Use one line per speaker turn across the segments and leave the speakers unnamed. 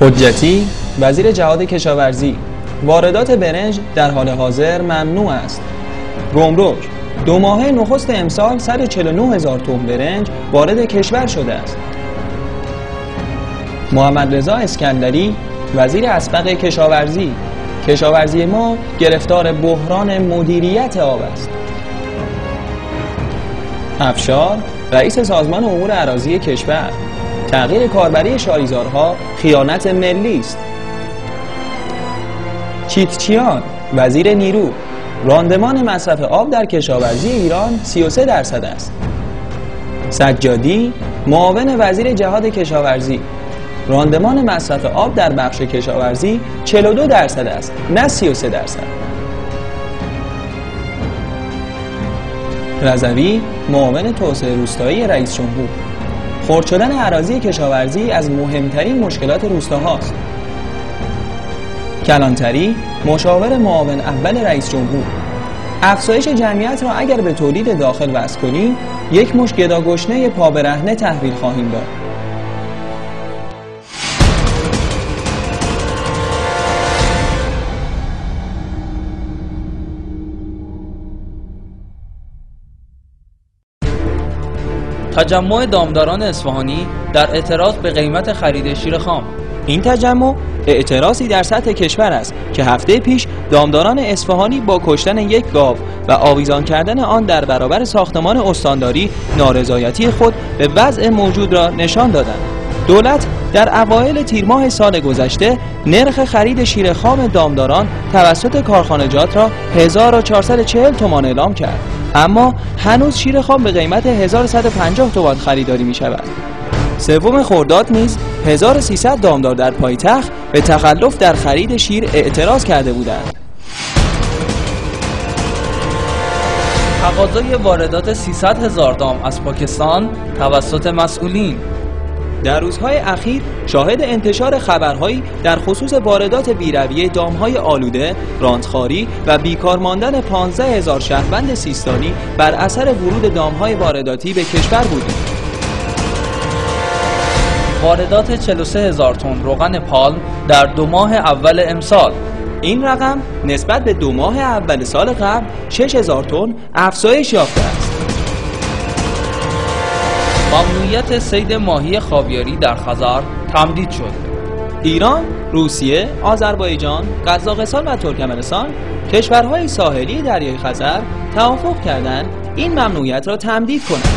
حجتی وزیر جهاد کشاورزی: واردات برنج در حال حاضر ممنوع است. گمرک: 2 ماهه نخست امسال 149,000 تن برنج وارد کشور شده است. محمد رضا اسکندری وزیر اسبق کشاورزی: کشاورزی ما گرفتار بحران مدیریت آب است. افشار رئیس سازمان امور اراضی کشور: تغییر کاربری شاریزارها خیانت ملی است. چیتچیان وزیر نیرو: راندمان مصرف آب در کشاورزی ایران 33% است. سجادی معاون وزیر جهاد کشاورزی: راندمان مصرف آب در بخش کشاورزی 42% است، نه 33%. رضوی معاون توسعه روستایی رئیس جمهور: خرد شدن اراضی کشاورزی از مهمترین مشکلات روستاهاست. کلانتری مشاور معاون اول رئیس جمهور: افزایش جمعیت را اگر به تولید داخل وصل کنیم، 1 مشت گداگشنه پا برهنه تحویل خواهیم داد.
تجمع دامداران اصفهانی در اعتراض به قیمت خرید شیر خام.
این تجمع اعتراضی در سطح کشور است که هفته پیش دامداران اصفهانی با کشتن 1 گاو و آویزان کردن آن در برابر ساختمان استانداری نارضایتی خود به وضع موجود را نشان دادند. دولت در اوایل تیر ماه سال گذشته نرخ خرید شیر خام دامداران توسط کارخانجات را 1440 تومان اعلام کرد، اما هنوز شیر خام به قیمت 1150 تومان خریداری می شود. 3 خرداد نیز 1300 دامدار در پایتخت به تخلف در خرید شیر اعتراض کرده بودند.
تقاضای واردات 300,000 دام از پاکستان توسط مسئولین.
در روزهای اخیر شاهد انتشار خبرهایی در خصوص واردات بی‌رویه دامهای آلوده، رانتخواری و بیکار ماندن 15,000 شهروند سیستانی بر اثر ورود دامهای وارداتی به کشور بودیم.
واردات 43,000 تن روغن پالم در 2 ماه اول امسال.
این رقم نسبت به 2 ماه اول سال قبل 6,000 تن افزایش یافته است.
ممنوعیت صید ماهی خاویاری در خزر تمدید شد.
ایران، روسیه، آذربایجان، قزاقستان و ترکمنستان، کشورهای ساحلی دریای خزر توافق کردند این ممنوعیت را تمدید کنند.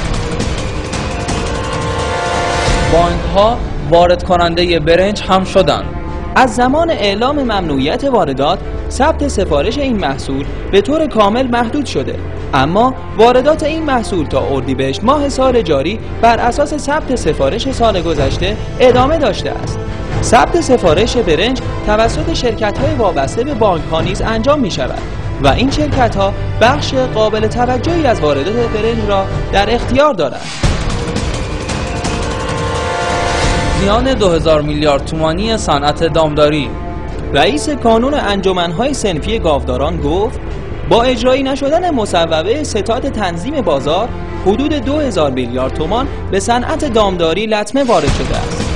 بانک‌ها وارد کننده برنج هم شدند.
از زمان اعلام ممنوعیت واردات، ثبت سفارش این محصول به طور کامل محدود شده، اما واردات این محصول تا اردیبهشت ماه سال جاری بر اساس ثبت سفارش سال گذشته ادامه داشته است. ثبت سفارش برنج توسط شرکت‌های وابسته به بانک‌ها نیز انجام می‌شود و این شرکت‌ها بخش قابل توجهی از واردات برنج را در اختیار دارند.
زیان 2000 میلیارد تومانی صنعت دامداری.
رئیس کانون انجمن‌های صنفی گاوداران گفت با اجرایی نشدن مصوبه ستاد تنظیم بازار، حدود 2000 میلیارد تومان به صنعت دامداری لطمه وارد شده است.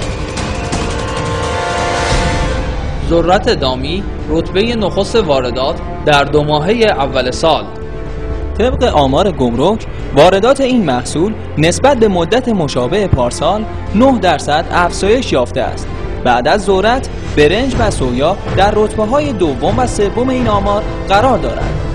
ذرت دامی رتبه نخست واردات در 2 ماهه اول سال.
طبق آمار گمرک، واردات این محصول نسبت به مدت مشابه پارسال 9% افزایش یافته است. بعد از ذرت، برنج و سویا در رتبه‌های دوم و سوم این آمار قرار دارند.